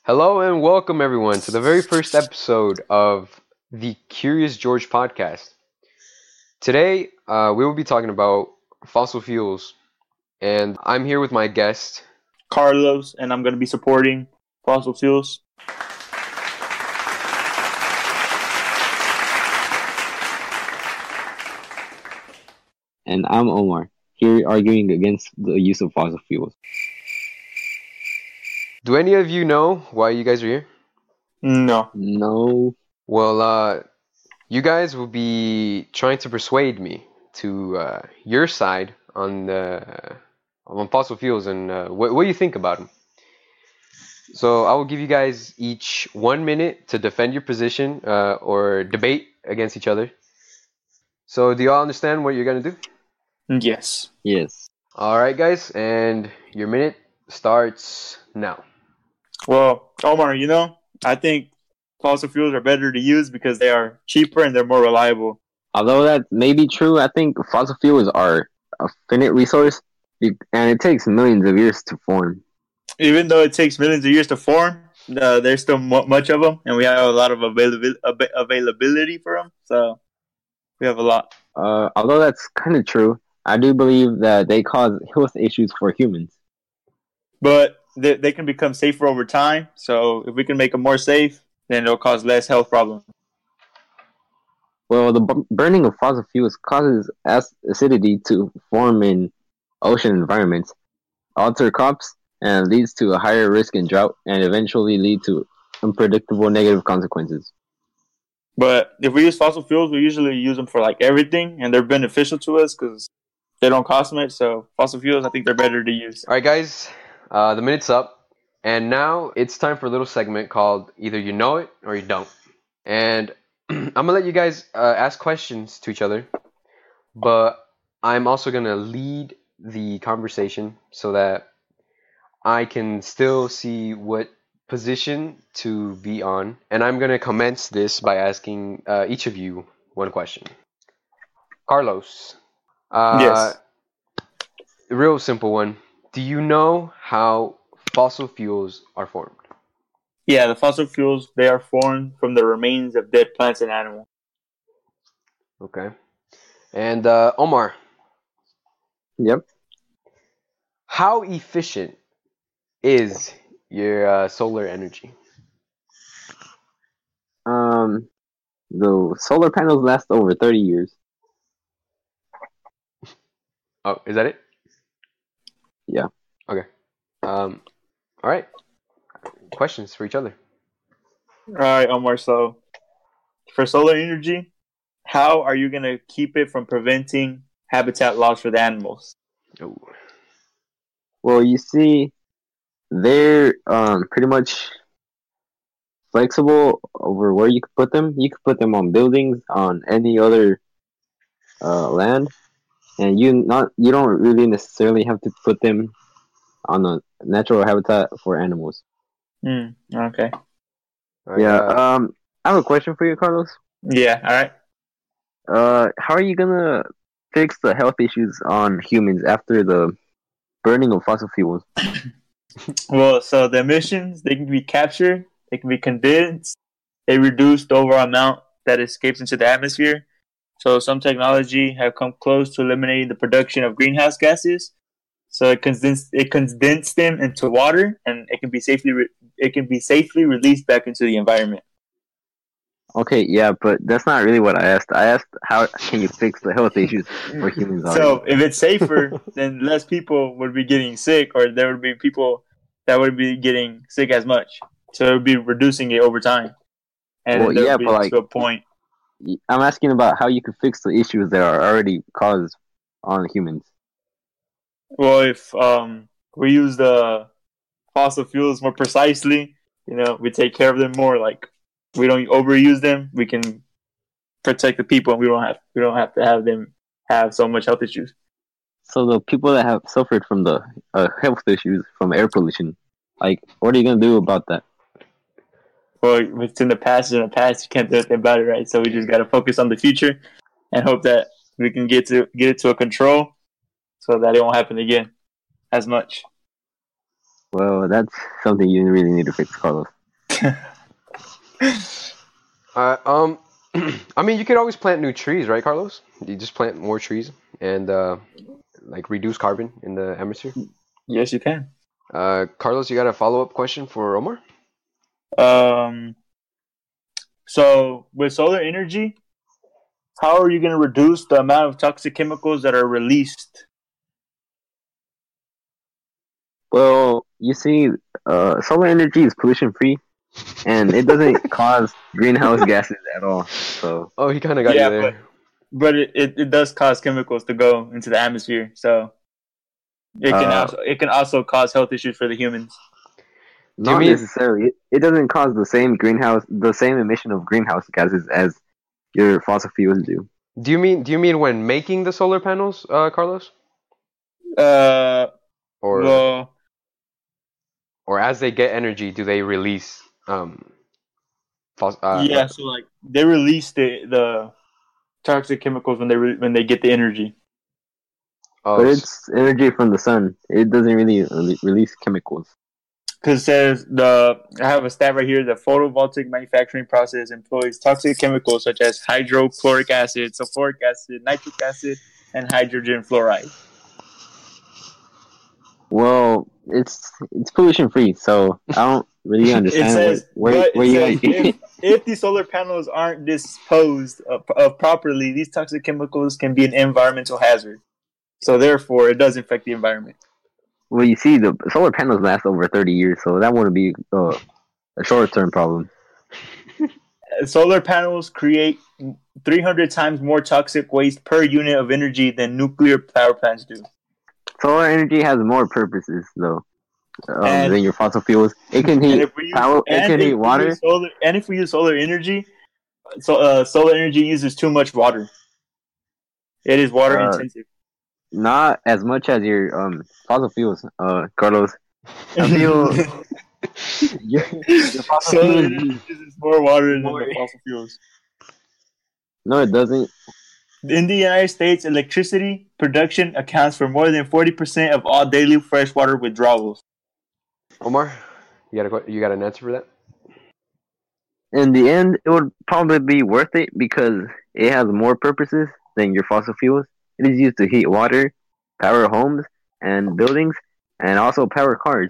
Hello and welcome everyone to the very first episode of the Curious George podcast. Today, we will be talking about fossil fuels, and I'm here with my guest. Carlos, and I'm going to be supporting fossil fuels. And I'm Omar, here arguing against the use of fossil fuels. Do any of you know why you guys are here? No. No. Well, you guys will be trying to persuade me to your side on fossil fuels and what do you think about them. So I will give you guys each 1 minute to defend your position or debate against each other. So do you all understand what you're gonna do? Yes. Yes. All right, guys, and your minute starts now. Well, Omar, I think fossil fuels are better to use because they are cheaper and they're more reliable. Although that may be true, I think fossil fuels are a finite resource, and it takes millions of years to form. Even though it takes millions of years to form, there's still much of them, and we have a lot of availability for them. So we have a lot. Although that's kind of true, I do believe that they cause health issues for humans. But they can become safer over time. So if we can make them more safe, then it'll cause less health problems. Well, the burning of fossil fuels causes acidity to form in ocean environments, alter crops, and leads to a higher risk in drought, and eventually lead to unpredictable negative consequences. But if we use fossil fuels, we usually use them for like everything, and they're beneficial to us because they don't cost much. So fossil fuels, I think they're better to use. All right, guys, the minute's up, and now it's time for a little segment called Either You Know It or You Don't. And I'm gonna let you guys ask questions to each other, but I'm also gonna lead the conversation so that I can still see what position to be on, and I'm gonna commence this by asking each of you one question. Carlos, Yes. a real simple one. Do you know how fossil fuels are formed? Yeah, the fossil fuels, they are formed from the remains of dead plants and animals. Okay. And Omar, Yep. how efficient is your solar energy? The solar panels last over 30 years. Oh, is that it? Yeah. Okay. All right. Questions for each other. All right, Omar. So for solar energy, how are you going to keep it from preventing habitat loss for the animals? Oh. Well, you see, they're pretty much flexible over where you could put them. You could put them on buildings, on any other land, and you don't really necessarily have to put them on a natural habitat for animals. Okay. All right, Yeah. I have a question for you, Carlos. Yeah, all right. How are you gonna fix the health issues on humans after the burning of fossil fuels? Well, so the emissions, they can be captured, they can be condensed, they reduce the overall amount that escapes into the atmosphere. So some technology have come close to eliminating the production of greenhouse gases. So it condensed them into water, and it can be safely released back into the environment. Okay, yeah, but that's not really what I asked. I asked how can you fix the health issues for humans already? So if it's safer, then less people would be getting sick, or there would be people that would be getting sick as much. So it would be reducing it over time, and Well, there yeah, would be but like to a point. I'm asking about how you can fix the issues that are already caused on humans. Well, if we use the fossil fuels more precisely, we take care of them more. Like we don't overuse them, we can protect the people, and we don't have to have them have so much health issues. So the people that have suffered from the health issues from air pollution, like, what are you gonna do about that? Well, it's in the past. You can't do anything about it, right? So we just got to focus on the future and hope that we can get it to a control so that it won't happen again as much. Well, that's something you really need to fix, Carlos. Um, I mean, you could always plant new trees, right, Carlos? You just plant more trees and like reduce carbon in the atmosphere. Yes, you can. Carlos, you got a follow-up question for Omar? Um, so with solar energy, how are you going to reduce the amount of toxic chemicals that are released? Well, you see, solar energy is pollution free, and it doesn't cause greenhouse gases at all. So, Oh, he kind of got you Yeah, there. but it does cause chemicals to go into the atmosphere, so uh, it can also cause health issues for the humans. Do you not mean necessarily. It doesn't cause the same emission of greenhouse gases as your fossil fuels do. do you mean when making the solar panels, Carlos? Uh, Or well, or as they get energy, do they release yeah. So like they release the toxic chemicals when when they get the energy. oh, But it's energy from the sun. It doesn't really release chemicals. Because it says I have a stat right here. The photovoltaic manufacturing process employs toxic chemicals such as hydrochloric acid, sulfuric acid, nitric acid, and hydrogen fluoride. Well, it's pollution free, so I don't really It understand says, where but it you says guys. if the solar panels aren't disposed of properly, these toxic chemicals can be an environmental hazard. So therefore, it does affect the environment. Well, you see, the solar panels last over 30 years, so that wouldn't be a short term problem. Solar panels create 300 times more toxic waste per unit of energy than nuclear power plants do. Solar energy has more purposes, though, And than your fossil fuels. It can and heat if we use power. It can heat water. solar energy, solar energy uses too much water. It is water Uh, intensive. not as much as your fossil fuels, Carlos. I feel your fossil Solar fuels energy use uses more water than more. the fossil fuels. No, it doesn't. In the United States, electricity production accounts for more than 40% of all daily freshwater withdrawals. Omar, you got an answer for that? In the end, it would probably be worth it because it has more purposes than your fossil fuels. It is used to heat water, power homes and buildings, and also power cars.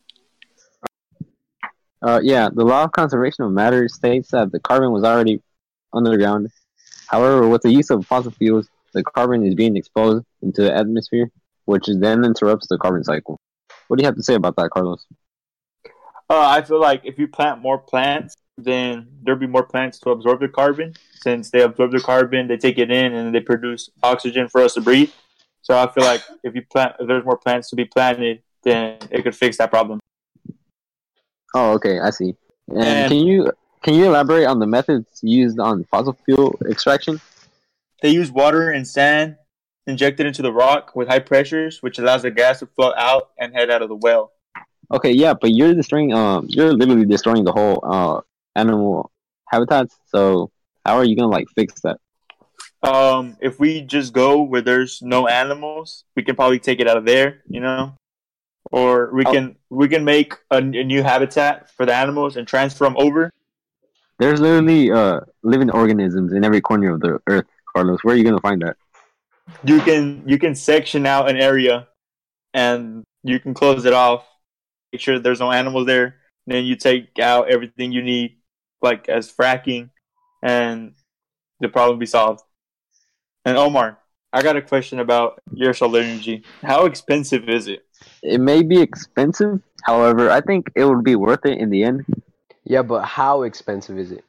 Yeah, the law of conservation of matter states that the carbon was already underground. However, with the use of fossil fuels, the carbon is being exposed into the atmosphere, which then interrupts the carbon cycle. What do you have to say about that, Carlos? I feel like if you plant more plants, then there'll be more plants to absorb the carbon. Since they absorb the carbon, they take it in and they produce oxygen for us to breathe. So I feel like if there's more plants to be planted, then it could fix that problem. Oh, okay, I see. And And can you elaborate on the methods used on fossil fuel extraction? they use water and sand injected into the rock with high pressures, which allows the gas to flow out and head out of the well. Okay, yeah, but you're literally destroying the whole animal habitats. So how are you gonna like fix that? If we just go where there's no animals, we can probably take it out of there, or Oh, we can make a new habitat for the animals and transfer them over. there's literally living organisms in every corner of the earth, Carlos. Where are you gonna find that? You can section out an area and you can close it off. Make sure there's no animals there. Then you take out everything you need, like as fracking, and the problem be solved. And Omar, I got a question about your solar energy. How expensive is it? It may be expensive, however, I think it would be worth it in the end. Yeah, but how expensive is it?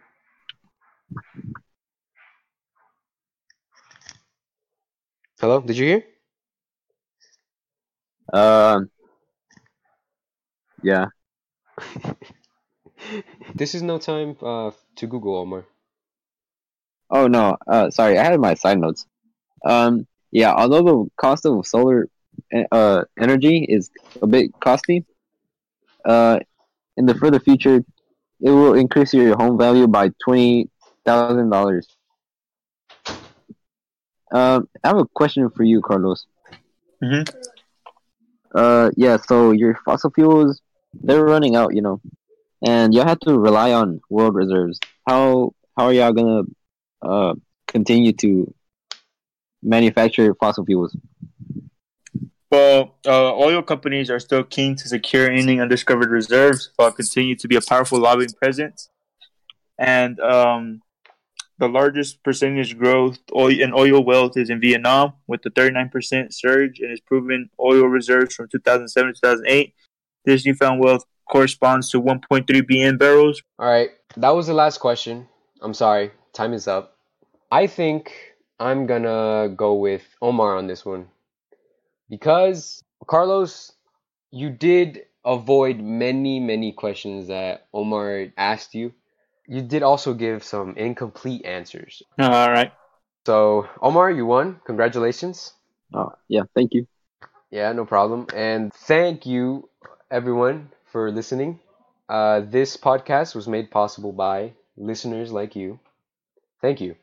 Hello, did you hear? Um, yeah. This is no time to Google, Omar. Oh no, sorry, I had my side notes. Yeah, although the cost of solar energy is a bit costly, uh, in the further future, it will increase your home value by $20,000. I have a question for you, Carlos. Mm-hmm. Yeah, so your fossil fuels, they're running out, you know. and y'all have to rely on world reserves. How are y'all gonna continue to manufacture fossil fuels? Well, oil companies are still keen to secure ending undiscovered reserves while continue to be a powerful lobbying presence. And the largest percentage growth in oil wealth is in Vietnam, with the 39% surge in its proven oil reserves from 2007 to 2008. This newfound wealth corresponds to 1.3 billion barrels. All right, that was the last question. I'm sorry, time is up. I think I'm gonna go with Omar on this one because Carlos, you did avoid many questions that Omar asked you. You did also give some incomplete answers. All right. So, Omar, you won. Congratulations. Yeah, thank you. Yeah, no problem. And thank you, everyone, for listening. This podcast was made possible by listeners like you. Thank you.